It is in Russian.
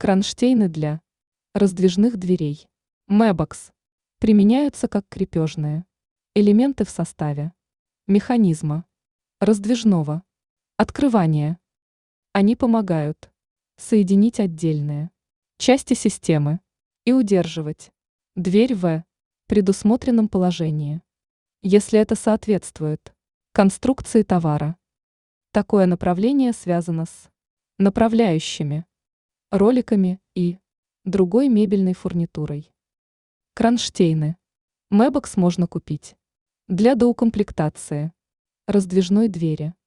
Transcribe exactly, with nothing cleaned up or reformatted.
Кронштейны для раздвижных дверей. Мэбокс. Применяются как крепежные элементы в составе механизма раздвижного открывания. Они помогают соединить отдельные части системы и удерживать дверь в предусмотренном положении, если это соответствует конструкции товара. Такое направление связано с направляющими, роликами и другой мебельной фурнитурой. Кронштейны. Мэбокс можно купить для доукомплектации раздвижной двери.